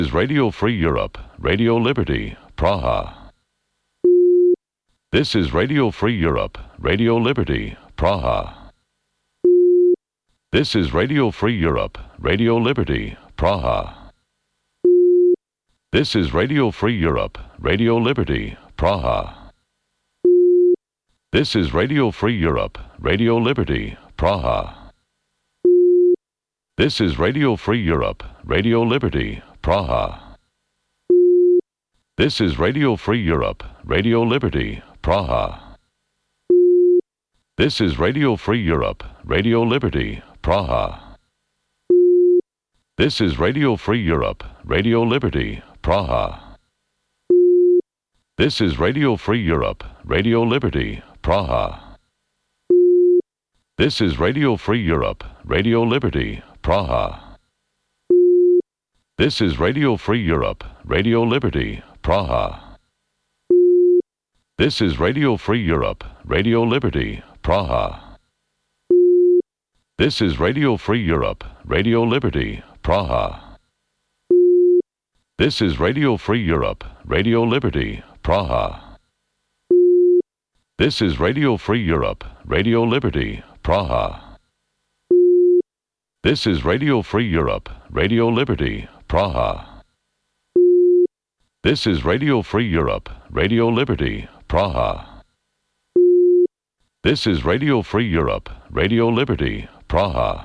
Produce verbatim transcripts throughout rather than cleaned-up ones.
is Radio Free Europe, Radio Liberty, Praha. This is Radio Free Europe, Radio Liberty, Praha. This is Radio Free Europe, Radio Liberty, Praha. This is Radio Free Europe, Radio Liberty, Praha. This is Radio Free Europe, Radio Liberty, Praha. This is Radio Free Europe, Radio Liberty, Praha. This is Radio Free Europe, Radio Liberty, Praha. This is Radio Free Europe, Radio Liberty, Praha. This is Radio Free Europe, Radio Liberty, Praha. This is Radio Free Europe, Radio Liberty, Praha. This is Radio Free Europe, Radio Liberty, Praha. This is Radio Free Europe, Radio Liberty, Praha. This is Radio Free Europe, Radio Liberty, Praha. This is Radio Free Europe, Radio Liberty, Praha. This is Radio Free Europe, Radio Liberty, Praha. This is Radio Free Europe, Radio Liberty, Praha. This is Radio Free Europe, Radio Liberty, Praha. This is Radio Free Europe, Radio Liberty, Praha. This is Radio Free Europe, Radio Liberty, Praha.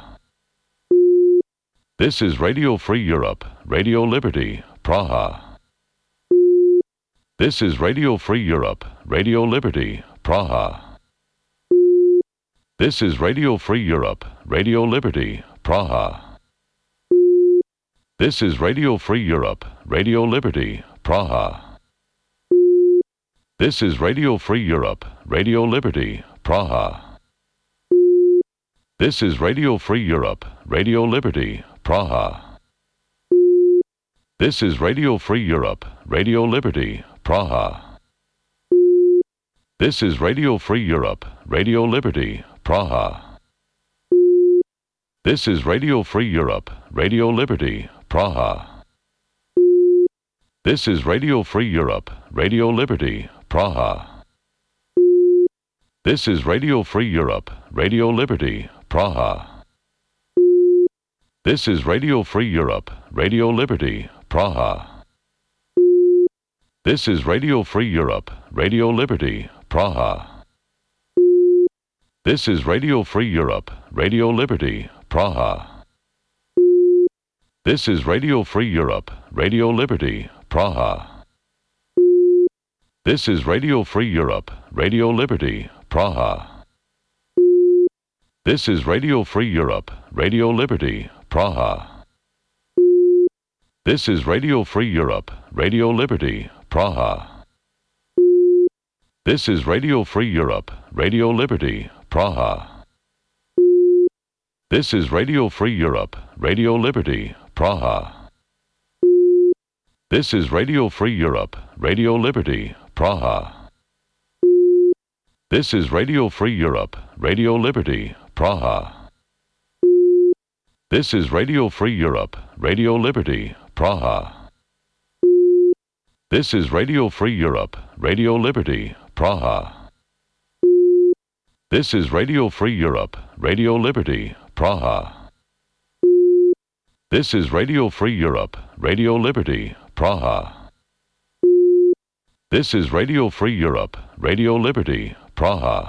This is Radio Free Europe, Radio Liberty, Praha. This is Radio Free Europe, Radio Liberty, Praha. This is Radio Free Europe, Radio Liberty, Praha. This is Radio Free Europe, Radio Liberty, Praha. This is Radio Free Europe, Radio Liberty, Praha. This is Radio Free Europe, Radio Liberty, Praha. This is Radio Free Europe, Radio Liberty, Praha. This is Radio Free Europe, Radio Liberty, Praha. This is Radio Free Europe, Radio Liberty, Praha. This is Radio Free Europe, Radio Liberty, Praha. This is Radio Free Europe, Radio Liberty, Praha. This is Radio Free Europe, Radio Liberty, Praha. This is Radio Free Europe, Radio Liberty, Praha. This is Radio Free Europe, Radio Liberty, Praha. This is Radio Free Europe, Radio Liberty, Praha. This is Radio Free Europe, Radio Liberty, Praha. This is Radio Free Europe, Radio Liberty, Praha. This is Radio Free Europe, Radio Liberty, Praha. This is Radio Free Europe, Radio Liberty, Praha. This is Radio Free Europe, Radio Liberty, Praha. This is Radio Free Europe, Radio Liberty, Praha. This is Radio Free Europe, Radio Liberty, Praha. This is Radio Free Europe, Radio Liberty, Praha. This is Radio Free Europe, Radio Liberty, Praha. This is Radio Free Europe, Radio Liberty, Praha. This is Radio Free Europe, Radio Liberty, Praha. This is Radio Free Europe, Radio Liberty, Praha.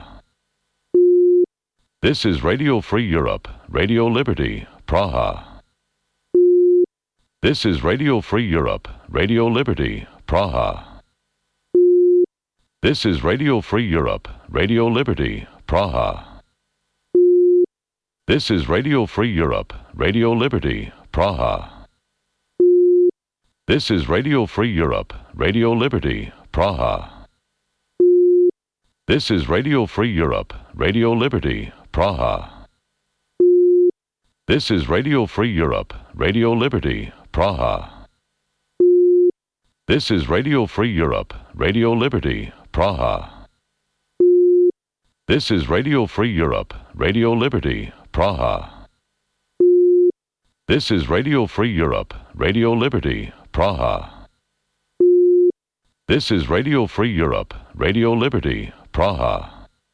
This is Radio Free Europe, Radio Liberty, Praha. This is Radio Free Europe, Radio Liberty, Praha. This is Radio Free Europe, Radio Liberty, Praha. This is Radio Free Europe, Radio Liberty, Praha. This is Radio Free Europe, Radio Liberty, Praha. This is Radio Free Europe, Radio Liberty, Praha. This is Radio Free Europe, Radio Liberty, Praha. This is Radio Free Europe, Radio Liberty, Praha. This is Radio Free Europe, Radio Liberty, Praha. This is Radio Free Europe, Radio Liberty, Praha. This is Radio Free Europe, Radio Liberty, Praha.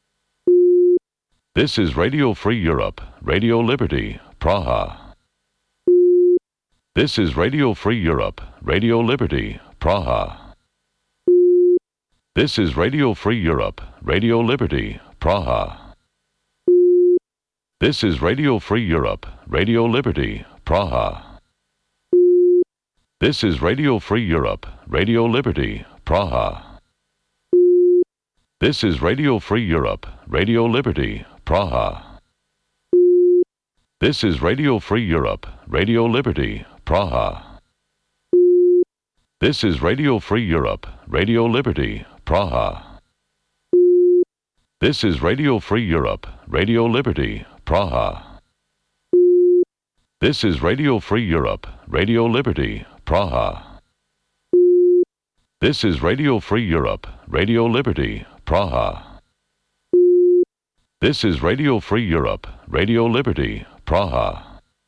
This is Radio Free Europe, Radio Liberty, Praha. This is Radio Free Europe, Radio Liberty, Praha. This is Radio Free Europe, Radio Liberty, Praha. This is Radio Free Europe, Radio Liberty, Praha. This is Radio Free Europe, Radio Liberty, Praha. This is Radio Free Europe, Radio Liberty, Praha. This is Radio Free Europe, Radio Liberty, Praha. This is Radio Free Europe, Radio Liberty, Praha. This is Radio Free Europe, Radio Liberty, Praha. This is Radio Free Europe, Radio Liberty, Praha. This is Radio Free Europe, Radio Liberty, Praha. This is Radio Free Europe, Radio Liberty, Praha.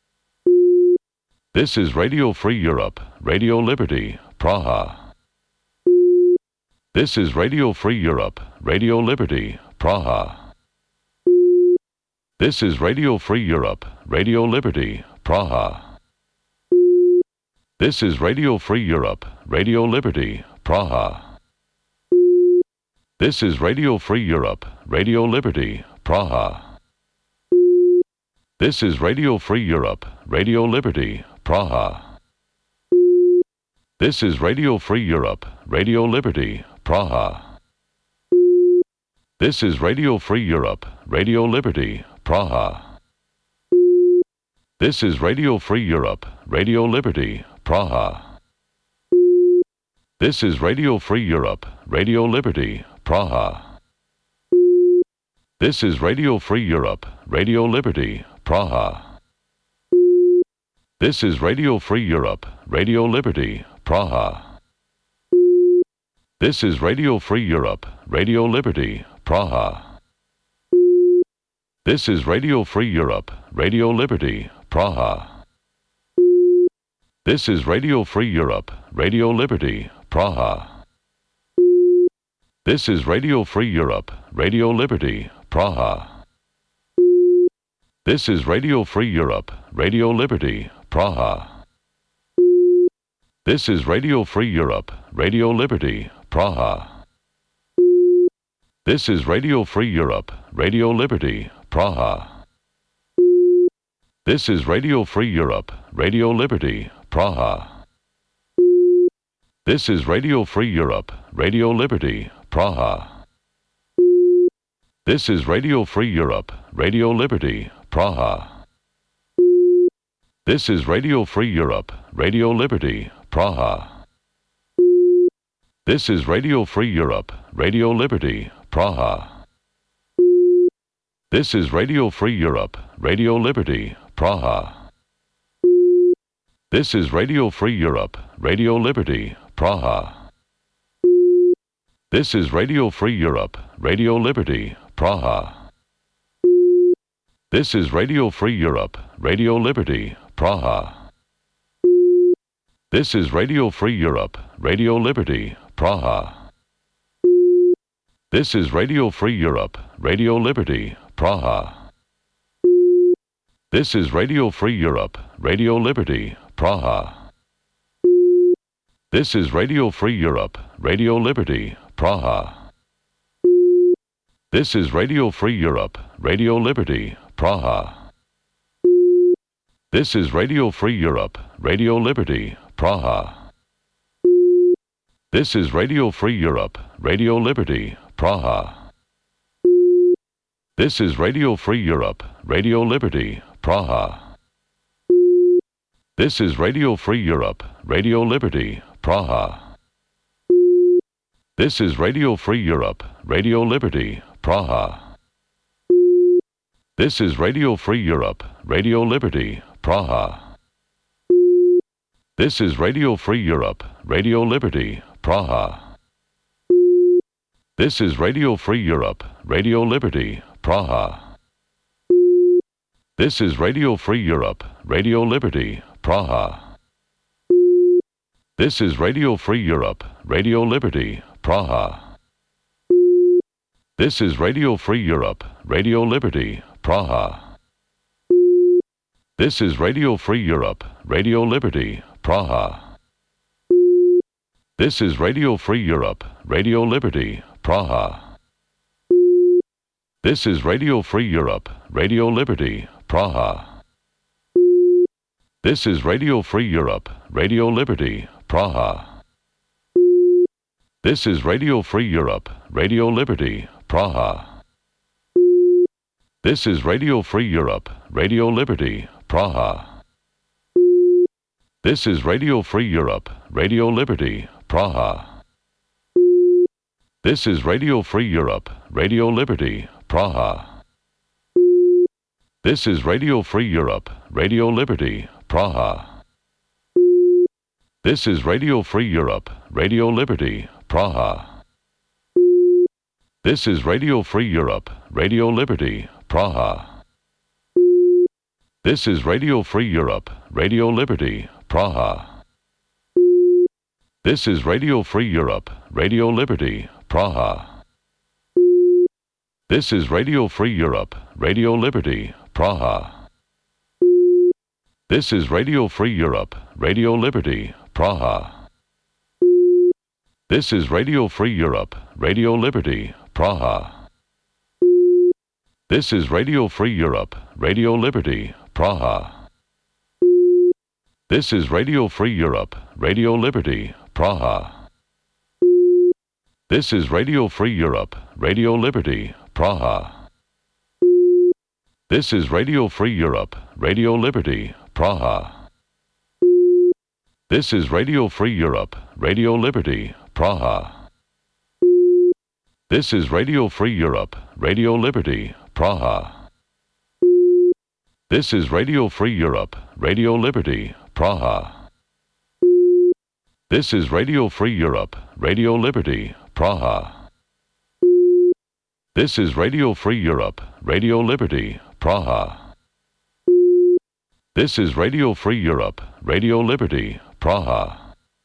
This is Radio Free Europe, Radio Liberty, Praha. This is Radio Free Europe, Radio Liberty, Praha. This is Radio Free Europe, Radio Liberty, Praha. This is Radio Free Europe, Radio Liberty, Praha. This is Radio Free Europe, Radio Liberty, Praha. This is Radio Free Europe, Radio Liberty, Praha. This is Radio Free Europe, Radio Liberty, Praha. This is Radio Free Europe, Radio Liberty, Praha. This is Radio Free Europe, Radio Liberty, Praha. This is Radio Free Europe, Radio Liberty, Praha. This is Radio Free Europe, Radio Liberty, Praha. This is Radio Free Europe, Radio Liberty, Praha. This is Radio Free Europe, Radio Liberty, Praha. This is Radio Free Europe, Radio Liberty, Praha. This is Radio Free Europe, Radio Liberty, Praha. This is Radio Free Europe, Radio Liberty, Praha. This is Radio Free Europe, Radio Liberty, Praha. This is Radio Free Europe, Radio Liberty, Praha. This is Radio Free Europe, Radio Liberty, Praha. This is Radio Free Europe, Radio Liberty, Praha. This is Radio Free Europe, Radio Liberty, Praha. This is Radio Free Europe, Radio Liberty, Praha. This is Radio Free Europe, Radio Liberty, Praha. This is Radio Free Europe, Radio Liberty, Praha. This is Radio Free Europe, Radio Liberty, Praha. This is Radio Free Europe, Radio Liberty, Praha. This is Radio Free Europe, Radio Liberty, Praha. This is Radio Free Europe, Radio Liberty, Praha. This is Radio Free Europe, Radio Liberty, Praha. This is Radio Free Europe, Radio Liberty, Praha. This is Radio Free Europe, Radio Liberty, Praha. This is Radio Free Europe, Radio Liberty, Praha. This is Radio Free Europe, Radio Liberty, Praha. This is Radio Free Europe, Radio Liberty, Praha. This is Radio Free Europe, Radio Liberty, Praha. This is Radio Free Europe, Radio Liberty, Praha. This is Radio Free Europe, Radio Liberty, Praha. This is Radio Free Europe, Radio Liberty, Praha. This is Radio Free Europe, Radio Liberty, Praha. This is Radio Free Europe, Radio Liberty, Praha. This is Radio Free Europe, Radio Liberty, Praha. This is Radio Free Europe, Radio Liberty, Praha. This is Radio Free Europe, Radio Liberty, Praha. This is Radio Free Europe, Radio Liberty, Praha. This is Radio Free Europe, Radio Liberty, Praha. This is Radio Free Europe, Radio Liberty, Praha. This is Radio Free Europe, Radio Liberty, Praha. This is Radio Free Europe, Radio Liberty, Praha. This is Radio Free Europe, Radio Liberty, Praha. This is Radio Free Europe, Radio Liberty, Praha. This is Radio Free Europe, Radio Liberty, Praha. This is Radio Free Europe, Radio Liberty, Praha. This is Radio Free Europe, Radio Liberty, Praha. This is Radio Free Europe, Radio Liberty, Praha. This is Radio Free Europe, Radio Liberty, Praha. This is Radio Free Europe, Radio Liberty, Praha. This is Radio Free Europe, Radio Liberty, Praha. This is Radio Free Europe, Radio Liberty, Praha. This is Radio Free Europe, Radio Liberty, Praha. This is Radio Free Europe, Radio Liberty, Praha. This is Radio Free Europe, Radio Liberty, Praha. This is Radio Free Europe, Radio Liberty, Praha. This is Radio Free Europe, Radio Liberty, Praha. This is Radio Free Europe, Radio Liberty, Praha. This is Radio Free Europe, Radio Liberty, Praha. This is Radio Free Europe, Radio Liberty, Praha. This is Radio Free Europe, Radio Liberty, Praha. This is Radio Free Europe, Radio Liberty, Praha. This is Radio Free Europe, Radio Liberty, Praha. This is Radio Free Europe, Radio Liberty, Praha.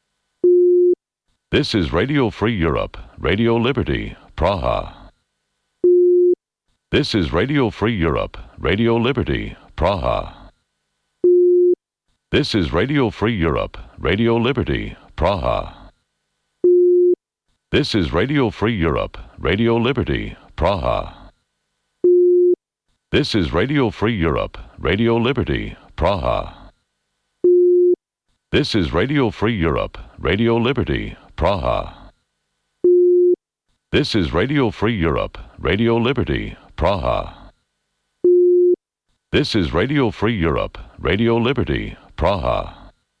This is Radio Free Europe, Radio Liberty, Praha. This is Radio Free Europe, Radio Liberty, Praha. This is Radio Free Europe, Radio Liberty, Praha. This is Radio Free Europe, Radio Liberty, Praha. This is Radio Free Europe, Radio Liberty, Praha. This is Radio Free Europe, Radio Liberty, Praha. This is Radio Free Europe, Radio Liberty, Praha. This is Radio Free Europe, Radio Liberty, Praha.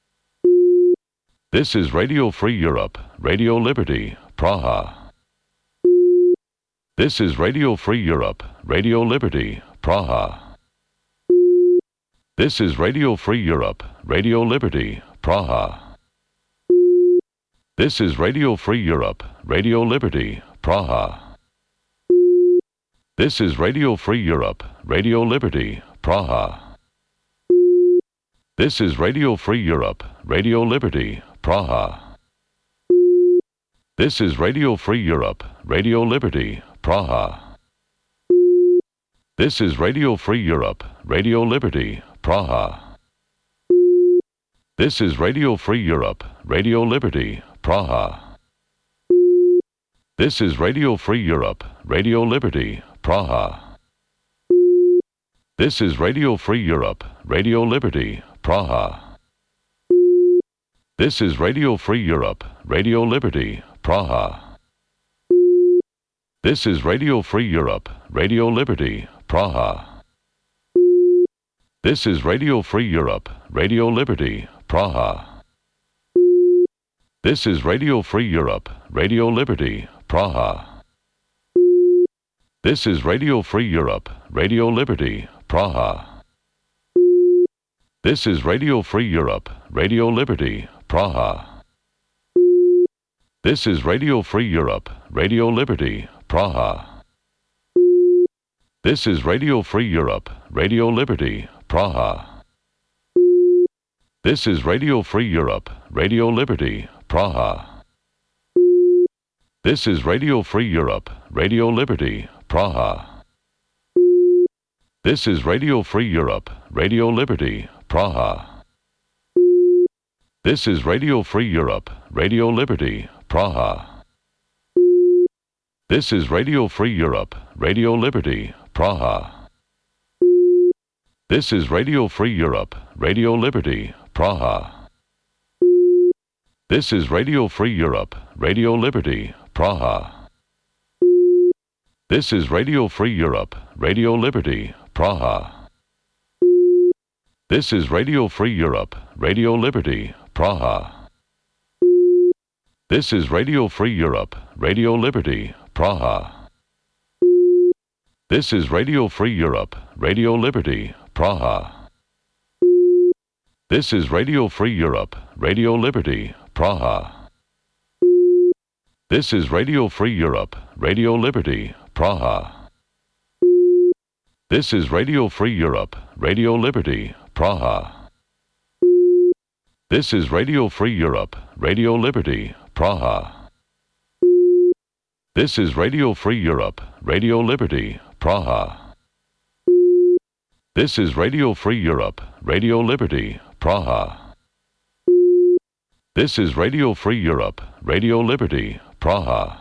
This is Radio Free Europe, Radio Liberty, Praha. This is Radio Free Europe, Radio Liberty, Praha. This is Radio Free Europe, Radio Liberty, Praha. This is Radio Free Europe, Radio Liberty, Praha. This is Radio Free Europe, Radio Liberty, Praha. This is Radio Free Europe, Radio Liberty, Praha. This is Radio Free Europe, Radio Liberty, Praha. This is Radio Free Europe, Radio Liberty, Praha. This is Radio Free Europe, Radio Liberty, Praha. This is Radio Free Europe, Radio Liberty, Praha. This is Radio Free Europe, Radio Liberty, Praha. This is Radio Free Europe, Radio Liberty, Praha. This is Radio Free Europe, Radio Liberty, Praha. This is Radio Free Europe, Radio Liberty, Praha. This is Radio Free Europe, Radio Liberty, Praha. This is Radio Free Europe, Radio Liberty, Praha. This is Radio Free Europe, Radio Liberty, Praha. This is Radio Free Europe, Radio Liberty, Praha. This is Radio Free Europe, Radio Liberty, Praha. This is Radio Free Europe, Radio Liberty, Praha. This is Radio Free Europe, Radio Liberty, Praha. This is Radio Free Europe, Radio Liberty, Praha. This is Radio Free Europe, Radio Liberty, Praha. This is Radio Free Europe, Radio Liberty, Praha. This is Radio Free Europe, Radio Liberty, Praha. This is Radio Free Europe, Radio Liberty, Praha. This is Radio Free Europe, Radio Liberty, Praha. This is Radio Free Europe, Radio Liberty, Praha. This is Radio Free Europe, Radio Liberty, Praha. This is Radio Free Europe, Radio Liberty, Praha. This is Radio Free Europe, Radio Liberty, Praha. This is Radio Free Europe, Radio Liberty, Praha. This is Radio Free Europe, Radio Liberty, Praha. This is Radio Free Europe, Radio Liberty, Praha. This is Radio Free Europe, Radio Liberty, Praha. This is Radio Free Europe, Radio Liberty, Praha. This is Radio Free Europe, Radio Liberty, Praha.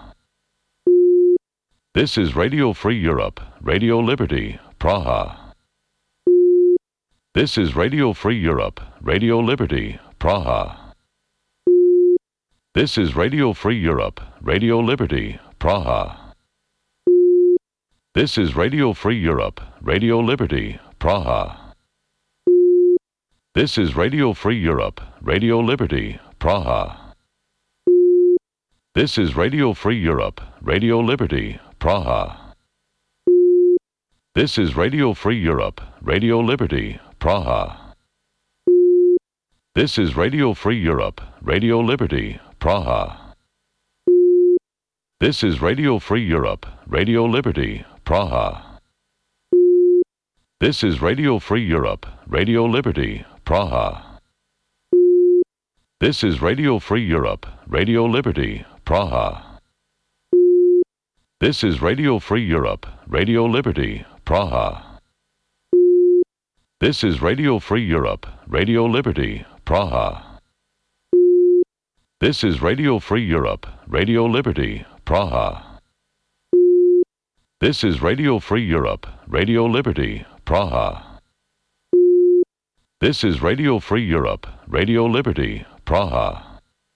This is Radio Free Europe, Radio Liberty, Praha. This is Radio Free Europe, Radio Liberty, Praha. This is Radio Free Europe, Radio Liberty, Praha. This is Radio Free Europe, Radio Liberty, Praha. This is Radio Free Europe, Radio Liberty, Praha. This is Radio Free Europe, Radio Liberty, Praha. This is Radio Free Europe, Radio Liberty, Praha. This is Radio Free Europe, Radio Liberty, Praha. This is Radio Free Europe, Radio Liberty, Praha. This is Radio Free Europe, Radio Liberty, Praha. This is Radio Free Europe, Radio Liberty, Praha. This is Radio Free Europe, Radio Liberty, Praha. This is Radio Free Europe, Radio Liberty, Praha. This is Radio Free Europe, Radio Liberty, Praha. This is Radio Free Europe, Radio Liberty, Praha. This is Radio Free Europe, Radio Liberty, Praha.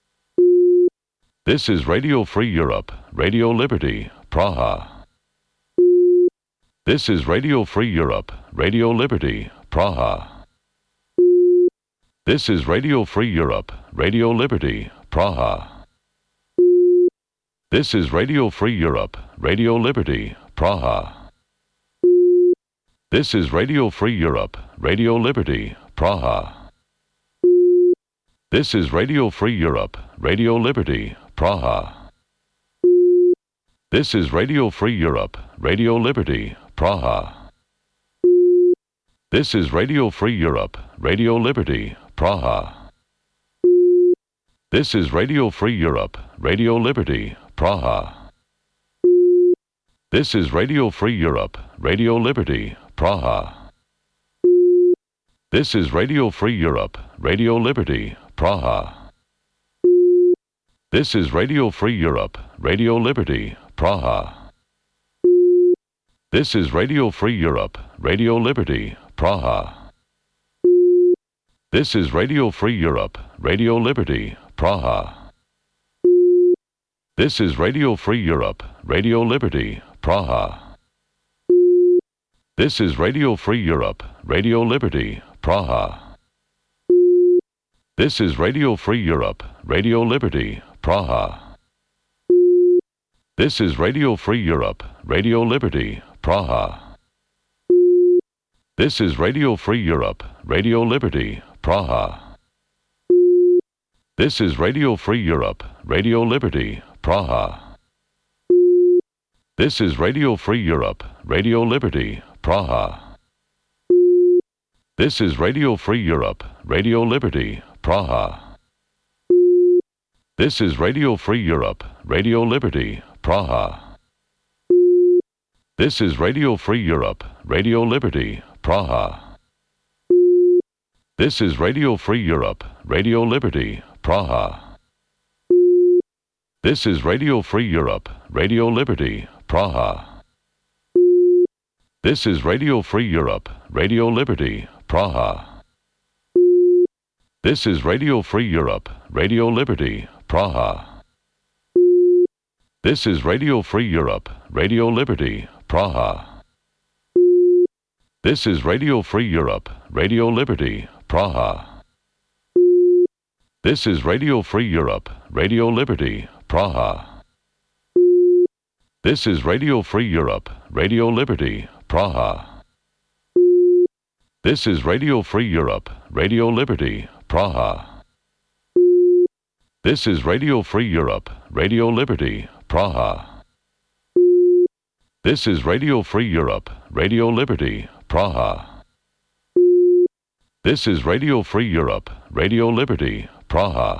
This is Radio Free Europe, Radio Liberty, Praha. This is Radio Free Europe, Radio Liberty, Praha. This is Radio Free Europe, Radio Liberty, Praha. This is Radio Free Europe, Radio Liberty, Praha. This is Radio Free Europe, Radio Liberty, Praha. This is Radio Free Europe, Radio Liberty, Praha. This is Radio Free Europe, Radio Liberty, Praha. This is Radio Free Europe, Radio Liberty, Praha. This is Radio Free Europe, Radio Liberty, Praha. This is Radio Free Europe, Radio Liberty, Praha. This is Radio Free Europe, Radio Liberty, Praha. This is Radio Free Europe, Radio Liberty, Praha. This is Radio Free Europe, Radio Liberty, Praha. This is Radio Free Europe, Radio Liberty, Praha. This is Radio Free Europe, Radio Liberty, Praha. This is Radio Free Europe, Radio Liberty, Praha. This is Radio Free Europe, Radio Liberty, Praha. This is Radio Free Europe, Radio Liberty, Praha. This is Radio Free Europe, Radio Liberty, Praha. This is Radio Free Europe, Radio Liberty, Praha. This is Radio Free Europe, Radio Liberty, Praha. This is Radio Free Europe, Radio Liberty, Praha. This is Radio Free Europe, Radio Liberty, Praha. This is Radio Free Europe, Radio Liberty, Praha. This is Radio Free Europe, Radio Liberty, Praha. This is Radio Free Europe, Radio Liberty, Praha. This is Radio Free Europe, Radio Liberty, Praha. This is Radio Free Europe, Radio Liberty, Praha. This is Radio Free Europe, Radio Liberty, Praha. This is Radio Free Europe, Radio Liberty, Praha. This is Radio Free Europe, Radio Liberty, Praha. This is Radio Free Europe, Radio Liberty, Praha. This is Radio Free Europe, Radio Liberty, Praha. This is Radio Free Europe, Radio Liberty, Praha. This is Radio Free Europe, Radio Liberty, Praha. This is Radio Free Europe, Radio Liberty, Praha.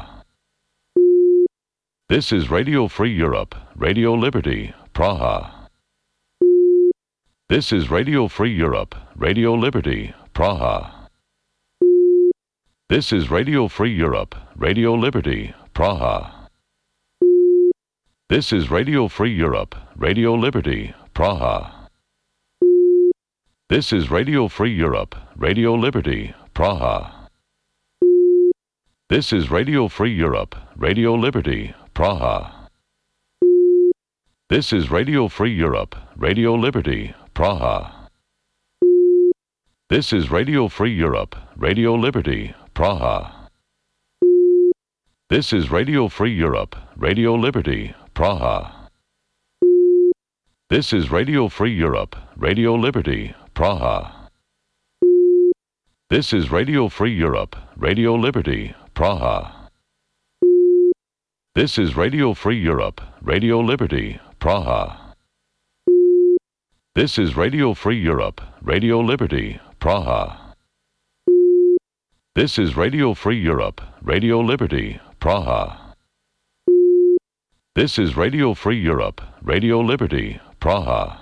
This is Radio Free Europe, Radio Liberty, Praha. This is Radio Free Europe, Radio Liberty, Praha. This is Radio Free Europe, Radio Liberty, Praha. This is Radio Free Europe, Radio Liberty, Praha. This is Radio Free Europe, Radio Liberty, Praha. This is Radio Free Europe, Radio Liberty, Praha. This is Radio Free Europe, Radio Liberty, Praha. This is Radio Free Europe, Radio Liberty, Praha. This is Radio Free Europe, Radio Liberty, Praha. This is Radio Free Europe, Radio Liberty, Praha. This is Radio Free Europe, Radio Liberty, Praha. This is Radio Free Europe, Radio Liberty, Praha. This is Radio Free Europe, Radio Liberty, Praha. This is Radio Free Europe, Radio Liberty, Praha. This is Radio Free Europe, Radio Liberty, Praha.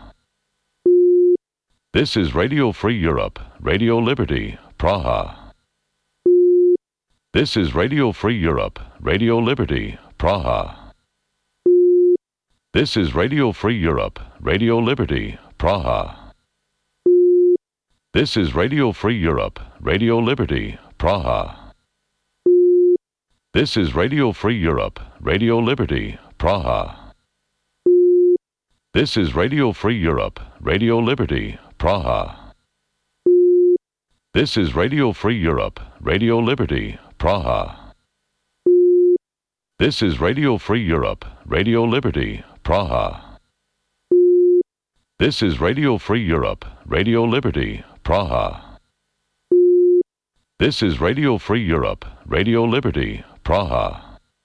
This is Radio Free Europe, Radio Liberty, Praha. This is Radio Free Europe, Radio Liberty, Praha. This is Radio Free Europe, Radio Liberty, Praha. This is Radio Free Europe, Radio Liberty, Praha. This is Radio Free Europe, Radio Liberty, Praha. This is Radio Free Europe, Radio Liberty, Praha. This is Radio Free Europe, Radio Liberty, Praha. This is Radio Free Europe, Radio Liberty, Praha. This is Radio Free Europe, Radio Liberty, Praha. This is Radio Free Europe, Radio Liberty, Praha.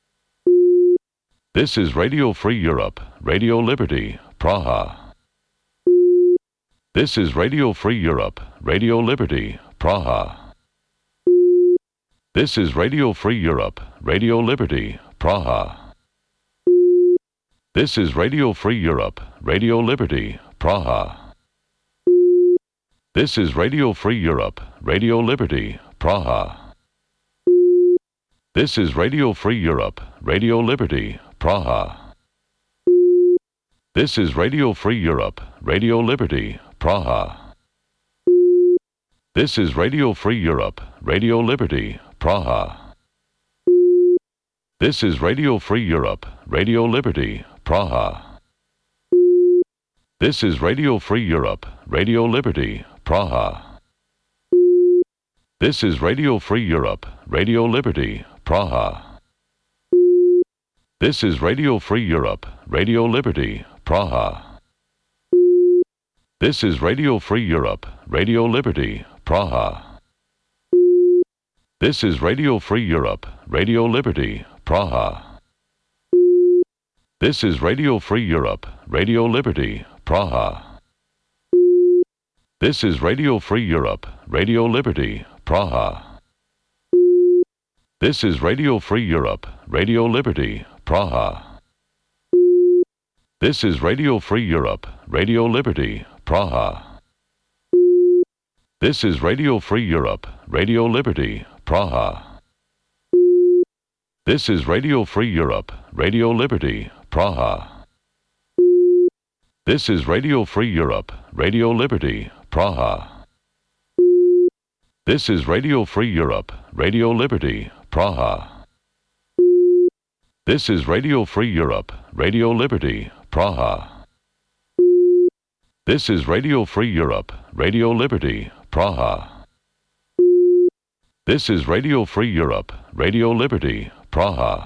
This is Radio Free Europe, Radio Liberty, Praha. This is Radio Free Europe, Radio Liberty, Praha. This is Radio Free Europe, Radio Liberty, Praha. This is Radio Free Europe, Radio Liberty, Praha. This is Radio Free Europe, Radio Liberty, Praha. This is Radio Free Europe, Radio Liberty, Praha. This is Radio Free Europe, Radio Liberty, Praha. This is Radio Free Europe, Radio Liberty, Praha. This is Radio Free Europe, Radio Liberty, Praha. This is Radio Free Europe, Radio Liberty, Praha. This is Radio Free Europe, Radio Liberty, Praha. This is Radio Free Europe, Radio Liberty, Praha. This is Radio Free Europe, Radio Liberty, Praha. This is Radio Free Europe, Radio Liberty, Praha. This is Radio Free Europe, Radio Liberty, Praha. This is Radio Free Europe, Radio Liberty, Praha. This is Radio Free Europe, Radio Liberty, Praha. This is Radio Free Europe, Radio Liberty, Praha. This is Radio Free Europe, Radio Liberty, Praha. This is Radio Free Europe, Radio Liberty, Praha. This is Radio Free Europe, Radio Liberty, Praha. This is Radio Free Europe, Radio Liberty, Praha. This is Radio Free Europe, Radio Liberty, Praha. This is Radio Free Europe, Radio Liberty, Praha. This is Radio Free Europe, Radio Liberty, Praha.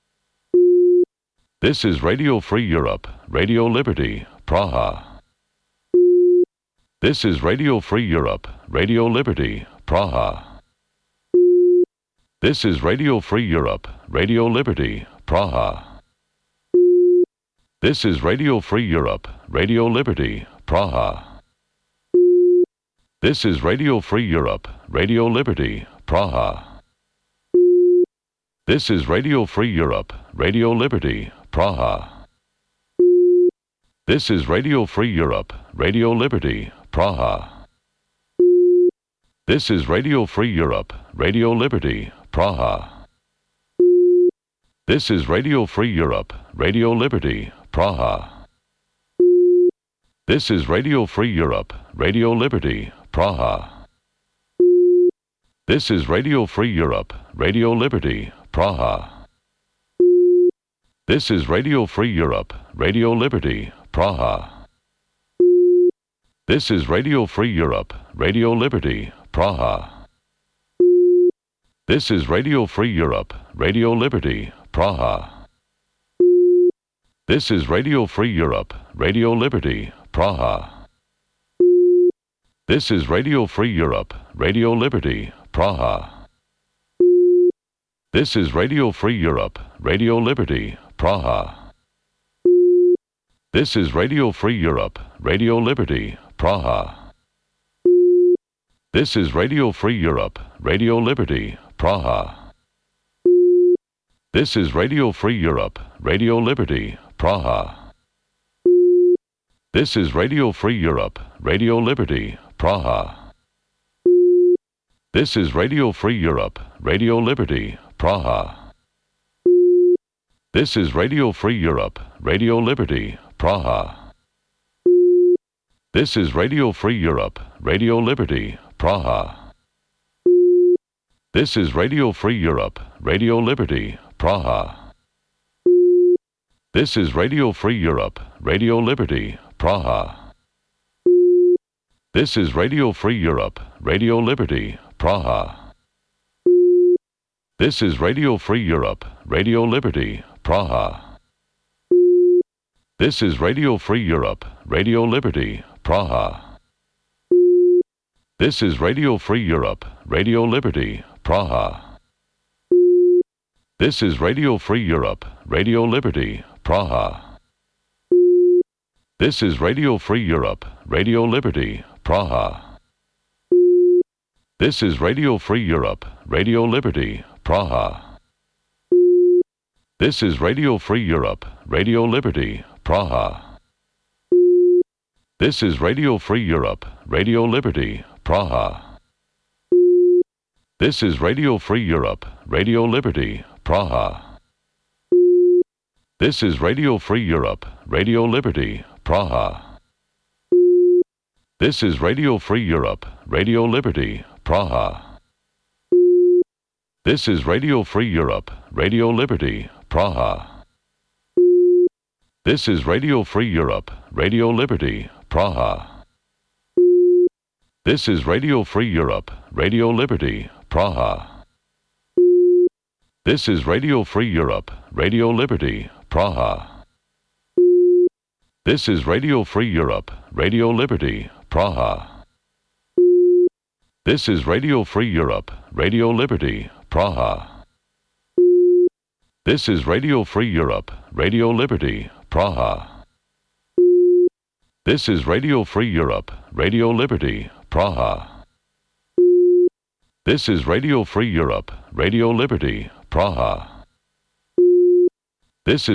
This is Radio Free Europe, Radio Liberty, Praha. This is Radio Free Europe, Radio Liberty, Praha. This is Radio Free Europe, Radio Liberty, Praha. This is Radio Free Europe, Radio Liberty, Praha. This is Radio Free Europe, Radio Liberty, Praha. This is Radio Free Europe, Radio Liberty, Praha. This is Radio Free Europe, Radio Liberty, Praha. This is Radio Free Europe, Radio Liberty, Praha. This is Radio Free Europe, Radio Liberty, Praha. This is Radio Free Europe, Radio Liberty, Praha. This is Radio Free Europe, Radio Liberty, Praha. This is Radio Free Europe, Radio Liberty, Praha. This is Radio Free Europe, Radio Liberty, Praha. This is Radio Free Europe, Radio Liberty, Praha. This is Radio Free Europe, Radio Liberty, Praha. This is Radio Free Europe, Radio Liberty, Praha. This is Radio Free Europe, Radio Liberty, Praha. This is Radio Free Europe, Radio Liberty, Praha. This is Radio Free Europe, Radio Liberty, Praha. This is Radio Free Europe, Radio Liberty, Praha. This is Radio Free Europe, Radio Liberty, Praha. This is Radio Free Europe, Radio Liberty, Praha. This is Radio Free Europe, Radio Liberty, Praha. This is Radio Free Europe, Radio Liberty, Praha. This is Radio Free Europe, Radio Liberty, Praha. This is Radio Free Europe, Radio Liberty, Praha. This is Radio Free Europe, Radio Liberty, Praha. This is Radio Free Europe, Radio Liberty, Praha. This is Radio Free Europe, Radio Liberty, Praha. This is Radio Free Europe, Radio Liberty, Praha. This is Radio Free Europe, Radio Liberty, Praha. This is Radio Free Europe, Radio Liberty, Praha. This is Radio Free Europe, Radio Liberty, Praha. This is Radio Free Europe, Radio Liberty, Praha. This is Radio Free Europe, Radio Liberty, Praha. This is Radio Free Europe, Radio Liberty, Praha. This is Radio Free Europe, Radio Liberty, Praha. This is Radio Free Europe, Radio Liberty, Praha. This is Radio Free Europe, Radio Liberty, Praha. This is Radio Free Europe, Radio Liberty, Praha. This is Radio Free Europe, Radio Liberty, Praha. This is Radio Free Europe, Radio Liberty, Praha. This is Radio Free Europe, Radio Liberty, Praha. This is Radio Free Europe, Radio Liberty, Praha. This is Radio Free Europe, Radio Liberty, Praha. This is Radio Free Europe, Radio Liberty, Praha. This is Radio Free Europe, Radio Liberty, Praha. This is